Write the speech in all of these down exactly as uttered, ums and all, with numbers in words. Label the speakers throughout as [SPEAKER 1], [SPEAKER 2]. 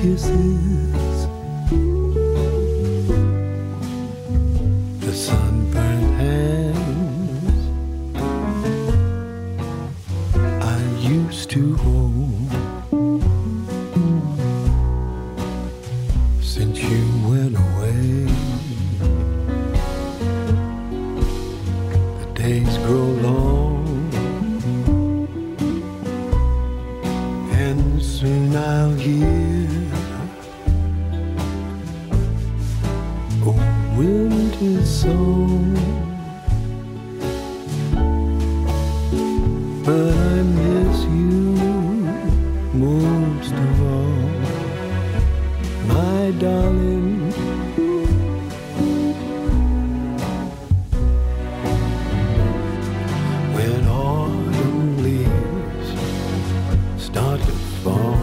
[SPEAKER 1] kisses, the sunburned hands I used to hold. Since you went away, the days grow long, and soon I'll hear a winter song. But I miss you most of all, my darling. When autumn leaves start to fall,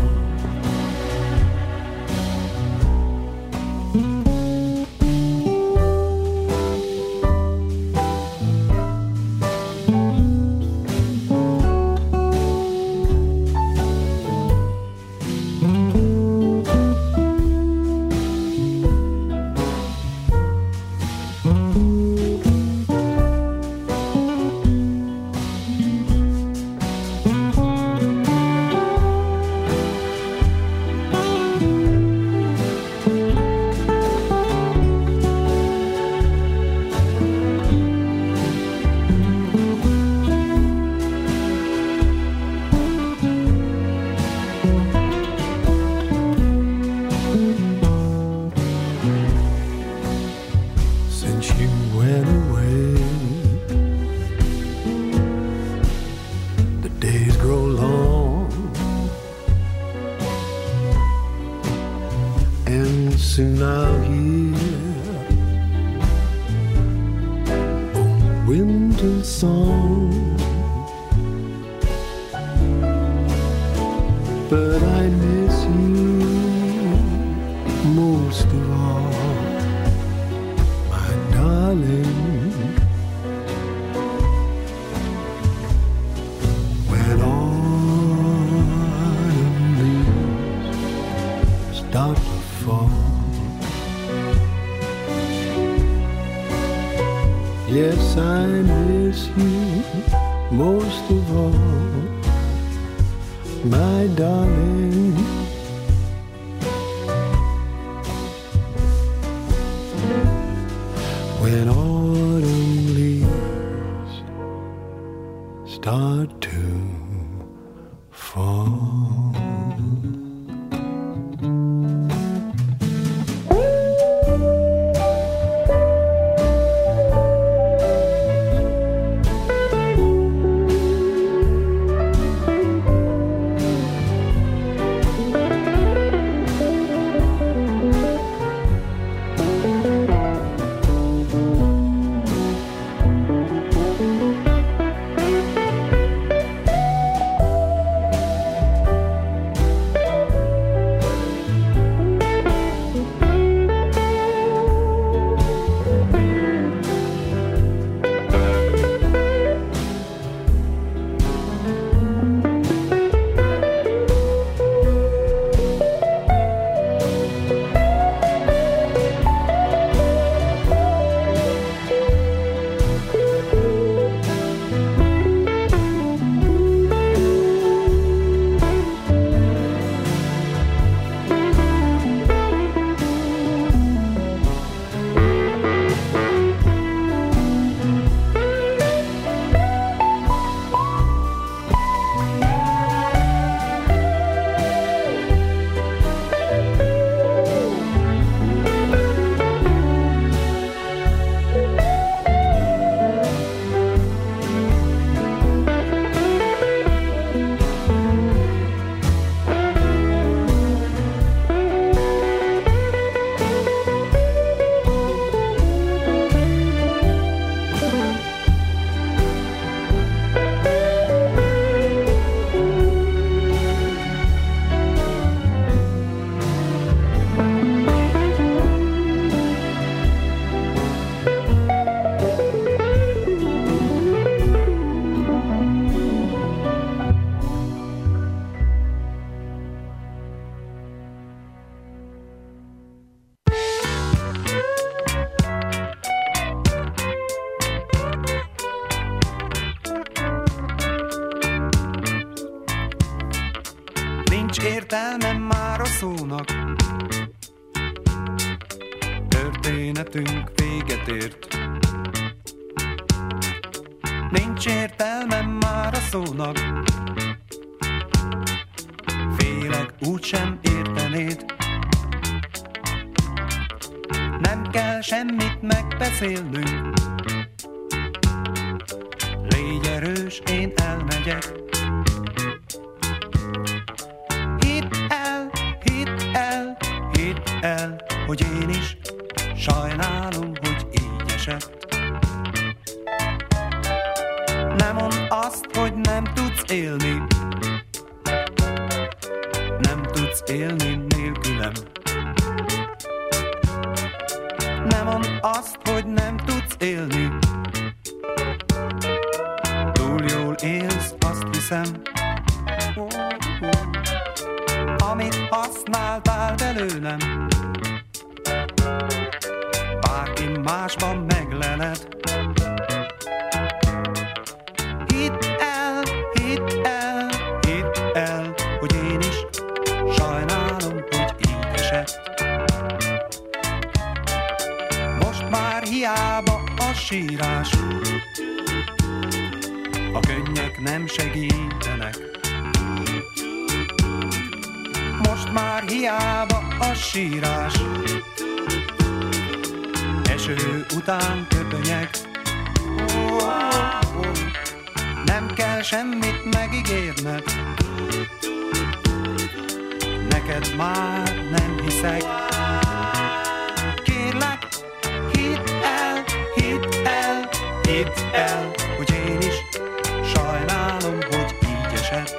[SPEAKER 1] soon I'll hear a winter song. But I miss you most of all, my darling. When autumn leaves start to fall, yes, I miss you most of all, my darling. When autumn leaves start to fall.
[SPEAKER 2] értelme már a szónak. Történetünk véget ért. Nincs értelme már a szónak. Félek, úgysem értenéd. Nem kell semmit megbeszélnünk. Légy erős, én elmegyek. Hidd el, hidd el, hidd el, hogy én is sajnálom, hogy így esett. Ne mondd azt, hogy nem tudsz élni. Nem tudsz élni nélkülem. Ne mondd azt, hogy nem tudsz élni. Túl jól élsz, azt hiszem. Amit használtál belőlem, bárki másban megleled. Hidd el, hidd el, hidd el, hogy én is sajnálom, hogy így esett. Most már hiába a sírás, a könnyek nem segítenek. Most már hiába a sírás, eső után köpönyeg. Nem kell semmit megígérned, neked már nem hiszek. Kérlek, hidd el, hidd el, hidd el, hogy én is sajnálom, hogy így esett.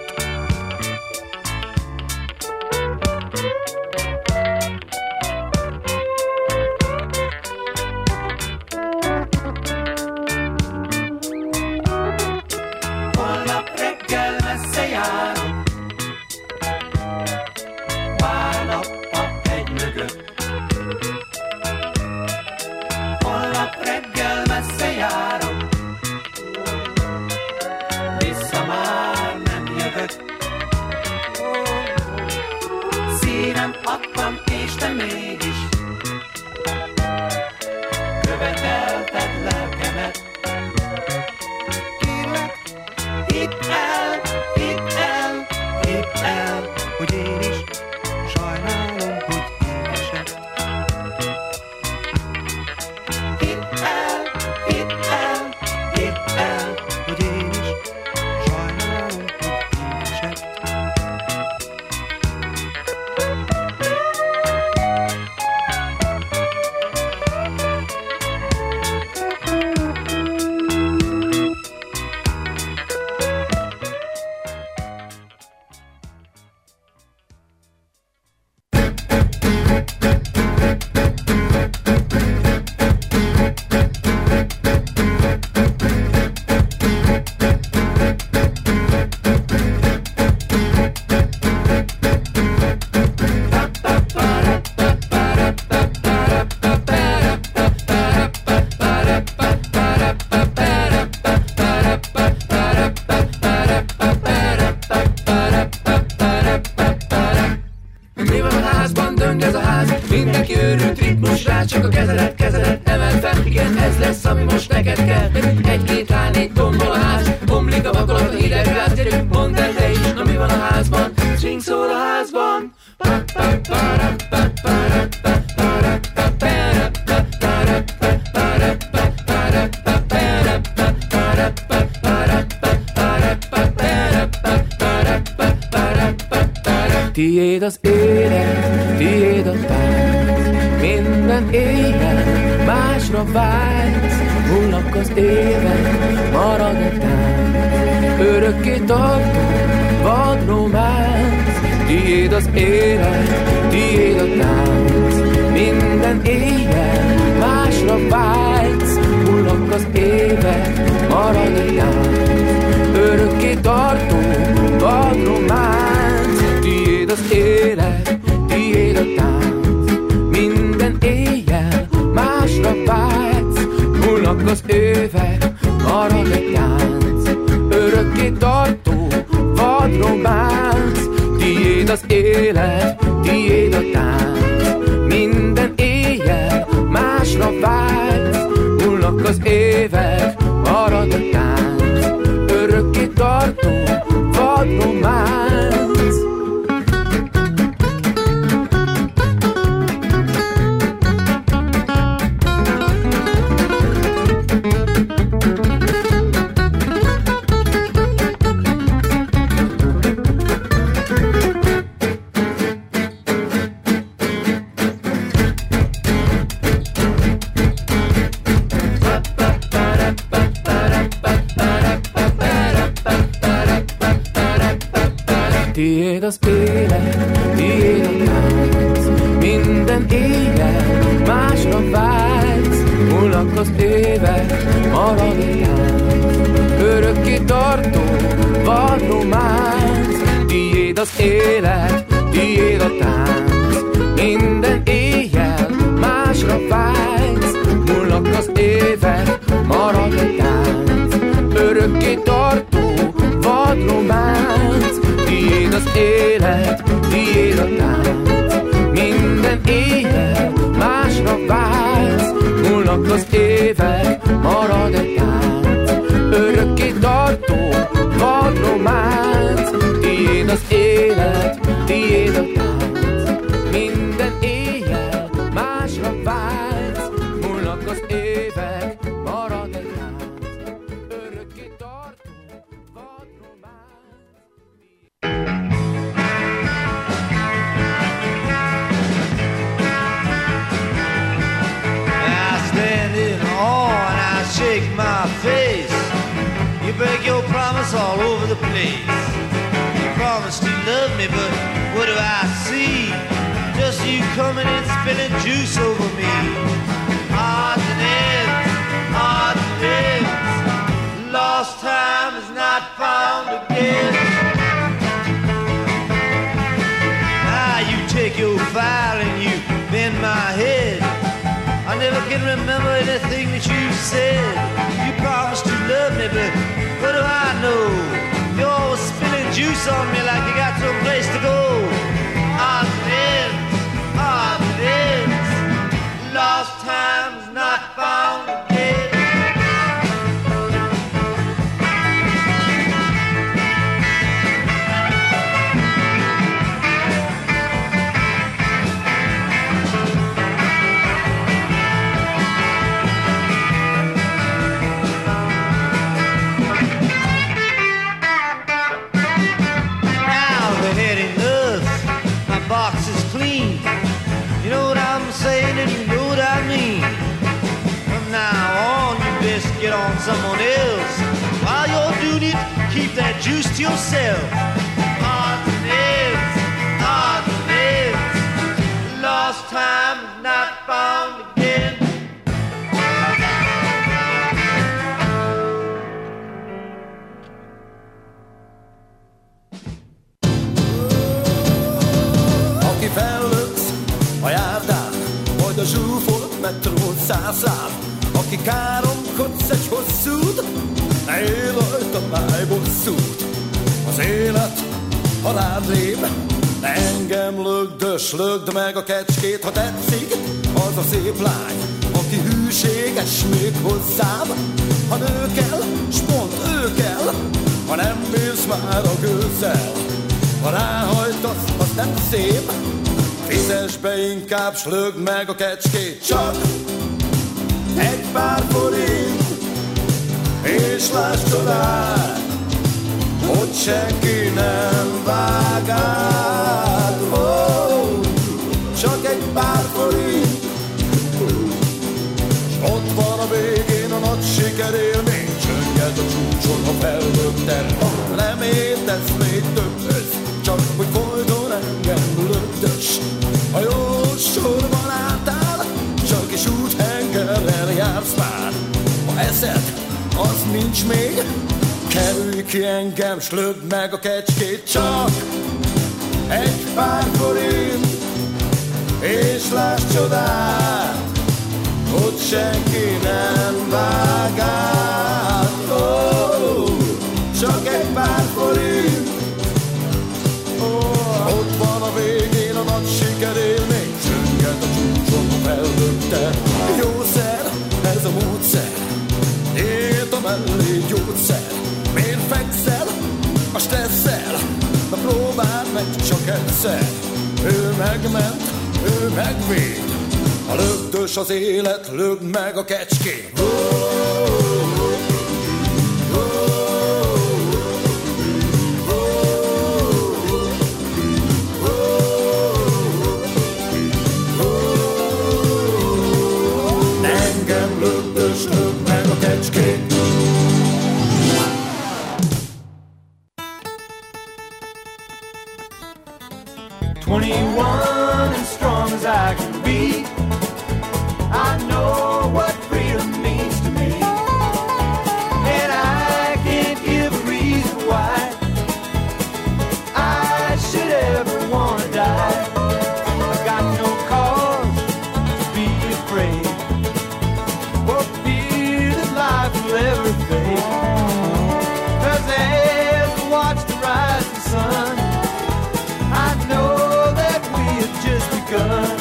[SPEAKER 3] Tiéd az élet, tiéd a tánc, minden éjjel másra vágysz, múlnak az évek, marad a tánc, örökké tartó vad románc. Tiéd az élet, tiéd a tánc, minden éjjel másra vágysz, múlnak az évek, marad a tánc, örökké tartó vad románc. Tiéd az élet, tiéd a tánc, minden éjjel másra vágysz, múlnak az évek, marad egy tánc, örökké tartó vad románc. Tiéd az élet, tartó vadrománc. Tiéd az élet, tiéd a tánc, minden éjjel másra vágysz. Múlnak az évek, marad a tánc, örökké tartó vadrománc. Tiéd az élet, tiéd a tánc, minden éjjel másra vágysz. Múlnak az évek, marad a tánc, örökké tartó vadrománc. Tiéd az élet, tiéd a tánc, minden éjjel másra vágysz. Múlnak az évek, marad egy tánc, örökké tartó vadrománc. Tiéd az élet, tiéd a tánc, minden éjjel másra vágysz. Múlnak az évek, marad egy tánc, örökké tartó vadrománc.
[SPEAKER 4] Shake my face. You break your promise all over the place. You promised to love me, but what do I see? Just you coming and spilling juice over me. Odds and ends, odds and ends. Lost time is not found again. Now you take your file and you bend my head. I never can remember anything that you said. You promised to love me, but what do I know? You're always spilling juice on me like you got some place to go. Odds and ends, odds and ends. Lost time's not found again. Box is clean. You know what I'm saying and you know what I mean. From now on you best get on someone else. While you're doing it, keep that juice to yourself. Odds and ends, odds and ends. Lost time is not found again.
[SPEAKER 1] Fellöksz a járdán, majd a zsúfolt metrót szállsz rám. Aki káromkodsz egy hosszút, ne élj rajta máj bosszút. Az élet halád rém, ne engem lögdös, lögd meg a kecskét, ha tetszik. Az a szép lány, aki hűséges még hozzám. Ha nő kell, s pont ő kell, ha nem bírsz már a gőzzel. Ha ráhajtasz, az nem szép, fizess be inkább, s lögd meg a kecskét. Csak egy pár forint, és láss csodát, hogy senki nem vág át. Oh, csak egy pár forint, s ott van a végén a nagy sikerélmény. Csönget a csúcson, ha fellögted, ha nem értesz még többhöz, csak hogy folyton engem lögdös. Ha jó sorban álltál, csak is úgy hengerrel jársz már. Ha eszed, az nincs még, kerülj ki engem, s lögd meg a kecskét. Csak egy pár forint, és láss csodát, hogy senki nem vág át. Oh, csak egy pár forint, oh, ott van a végén a nagy sikerélmény. Csönget a csúcson, ha fellögte. Jószer, ez a módszer, ért a mellé gyógyszer. Miért fekszel, egyszer, ő megment, ő megvéd. A lögdös az élet, lögd meg a kecskét. Engem lögdös, lögd meg a kecskét.
[SPEAKER 5] twenty-one and strong as I can be, I know what freedom means to me, and I can't give a reason why I should ever want to die. I've got no cause to be afraid, or fear that life will ever fade, 'cause as I watch the rising sun, I know just begun.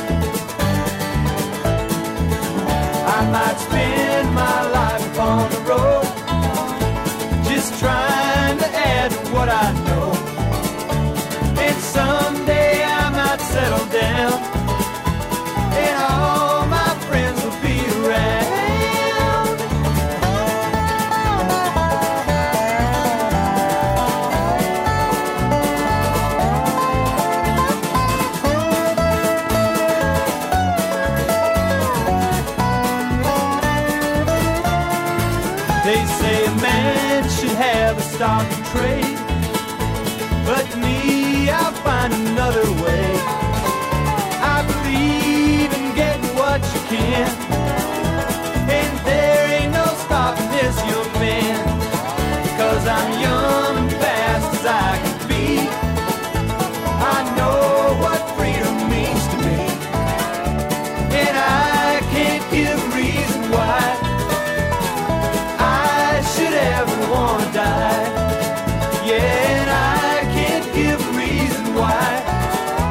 [SPEAKER 5] I might spend my life upon the road, just trying to add to what I know, and someday I might settle down, and all my friends will be around. They say a man should have a stock and trade, but me, I'll find another way. I believe in getting what you can, and there ain't no stopping this young man, 'cause I'm young and fast as I can be. I know what freedom means to me, and I can't give a reason why should ever want to die. Yeah, and I can't give a reason why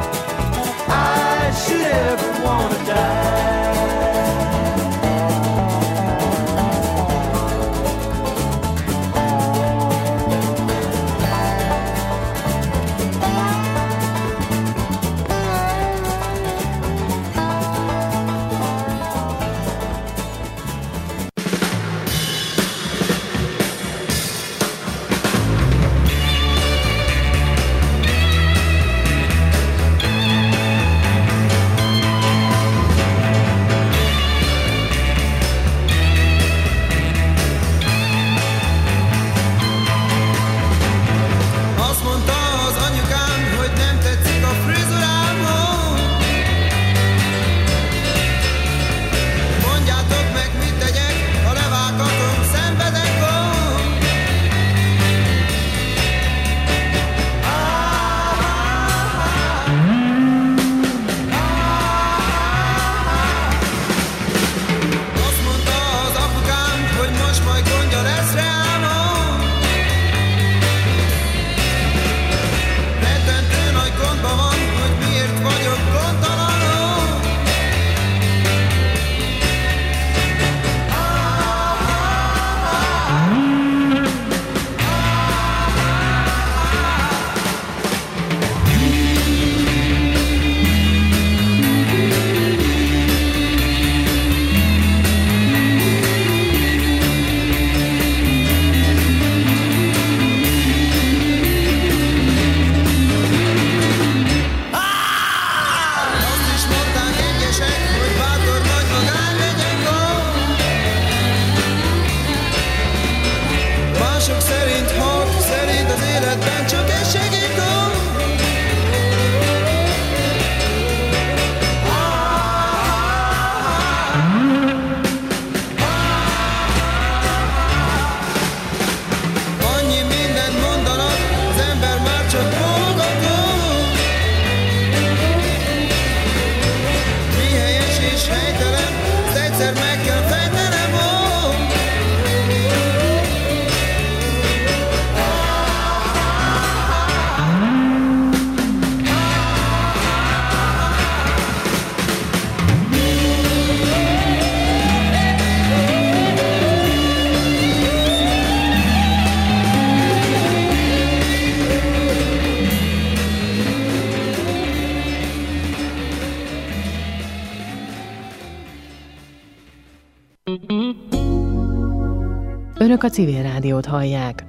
[SPEAKER 6] Önök a Civil Rádiót hallják.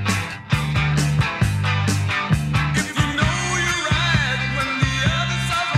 [SPEAKER 7] If you know you're right when the other side's